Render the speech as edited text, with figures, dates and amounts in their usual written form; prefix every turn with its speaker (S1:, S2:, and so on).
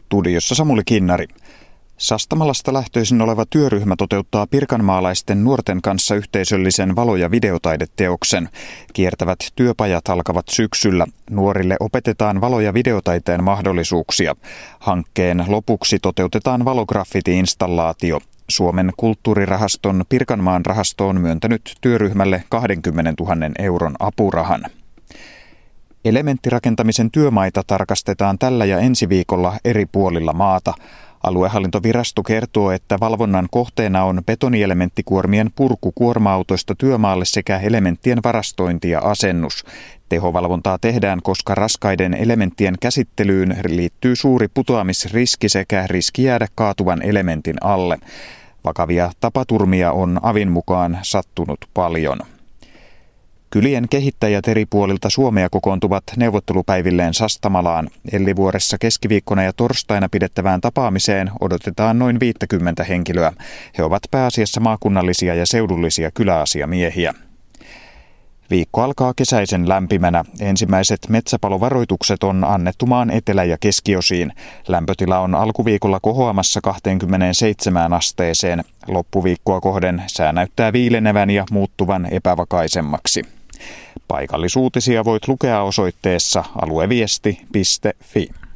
S1: Studiossa Samuli Kinnari. Sastamalasta lähtöisin oleva työryhmä toteuttaa pirkanmaalaisten nuorten kanssa yhteisöllisen valo- ja videotaideteoksen. Kiertävät työpajat alkavat syksyllä. Nuorille opetetaan valo- ja videotaiteen mahdollisuuksia. Hankkeen lopuksi toteutetaan valograffiti-installaatio. Suomen kulttuurirahaston Pirkanmaan rahasto on myöntänyt työryhmälle 20 000 euron apurahan. Elementtirakentamisen työmaita tarkastetaan tällä ja ensi viikolla eri puolilla maata. Aluehallintovirasto kertoo, että valvonnan kohteena on betonielementtikuormien purku kuorma-autoista työmaalle sekä elementtien varastointi ja asennus. Tehovalvontaa tehdään, koska raskaiden elementtien käsittelyyn liittyy suuri putoamisriski sekä riski jäädä kaatuvan elementin alle. Vakavia tapaturmia on avin mukaan sattunut paljon. Kylien kehittäjät eri puolilta Suomea kokoontuvat neuvottelupäivilleen Sastamalaan. Ellivuoressa keskiviikkona ja torstaina pidettävään tapaamiseen odotetaan noin 50 henkilöä. He ovat pääasiassa maakunnallisia ja seudullisia kyläasiamiehiä. Viikko alkaa kesäisen lämpimänä. Ensimmäiset metsäpalovaroitukset on annettu maan etelä- ja keskiosiin. Lämpötila on alkuviikolla kohoamassa 27 asteeseen. Loppuviikkoa kohden sää näyttää viilenevän ja muuttuvan epävakaisemmaksi. Paikallisuutisia voit lukea osoitteessa alueviesti.fi.